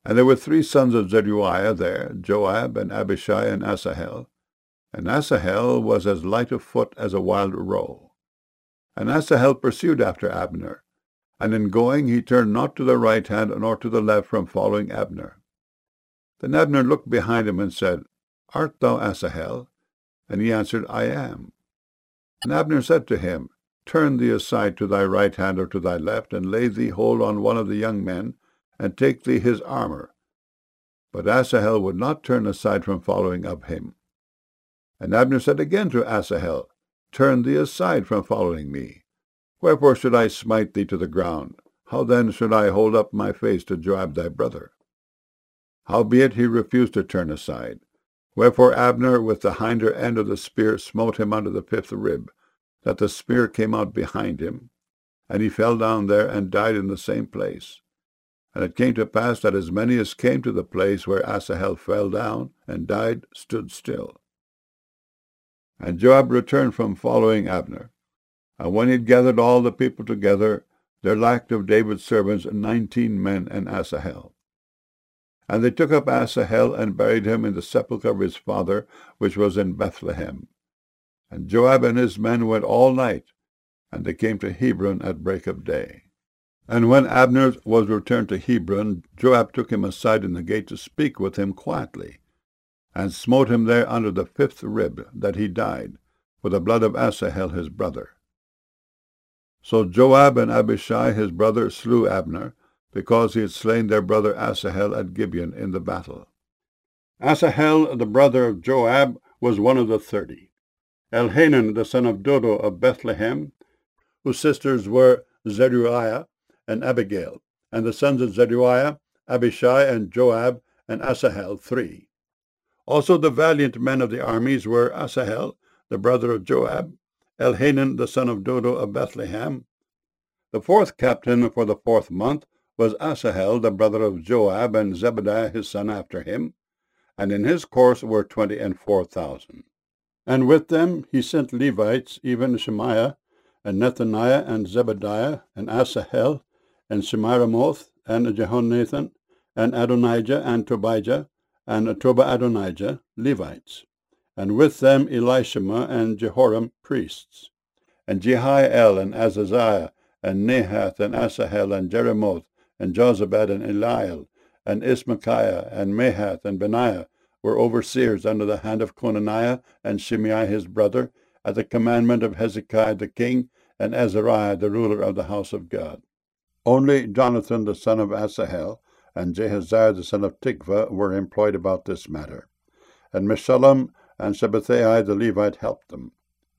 And there were 3 sons of Zeruiah there, Joab, and Abishai, and Asahel. And Asahel was as light of foot as a wild roe. And Asahel pursued after Abner, and in going he turned not to the right hand nor to the left from following Abner. Then Abner looked behind him and said, Art thou Asahel? And he answered, I am. And Abner said to him, Turn thee aside to thy right hand or to thy left, and lay thee hold on one of the young men, and take thee his armor. But Asahel would not turn aside from following of him. And Abner said again to Asahel, Turn thee aside from following me. Wherefore should I smite thee to the ground? How then should I hold up my face to Joab thy brother? Howbeit he refused to turn aside. Wherefore Abner with the hinder end of the spear smote him under the 5th rib, that the spear came out behind him, and he fell down there and died in the same place. And it came to pass that as many as came to the place where Asahel fell down and died stood still. And Joab returned from following Abner. And when he had gathered all the people together, there lacked of David's servants 19 men and Asahel. And they took up Asahel and buried him in the sepulchre of his father, which was in Bethlehem. And Joab and his men went all night, and they came to Hebron at break of day. And when Abner was returned to Hebron, Joab took him aside in the gate to speak with him quietly, and smote him there under the 5th rib, that he died, with the blood of Asahel his brother. So Joab and Abishai his brother slew Abner, because he had slain their brother Asahel at Gibeon in the battle. Asahel, the brother of Joab, was one of the 30. Elhanan, the son of Dodo of Bethlehem, whose sisters were Zeruiah and Abigail, and the sons of Zeruiah, Abishai and Joab, and Asahel 3. Also the valiant men of the armies were Asahel, the brother of Joab, Elhanan, the son of Dodo of Bethlehem. The 4th captain for the 4th month was Asahel, the brother of Joab, and Zebadiah his son after him, and in his course were 24,000. And with them he sent Levites, even Shemaiah, and Nethaniah, and Zebadiah, and Asahel, and Shemiramoth, and Jehonathan, and Adonijah, and Tobijah, and Toba-Adonijah, Levites, and with them Elishama and Jehoram, priests, and Jehiel, and Azaziah, and Nahath, and Asahel, and Jeremoth, and Jozabad, and Eliel, and Ismachiah, and Mahath, and Benaiah, were overseers under the hand of Conaniah and Shimei his brother, at the commandment of Hezekiah the king, and Azariah the ruler of the house of God. Only Jonathan the son of Asahel, and Jehaziah the son of Tikvah were employed about this matter. And Meshullam and Shabbathai the Levite helped them.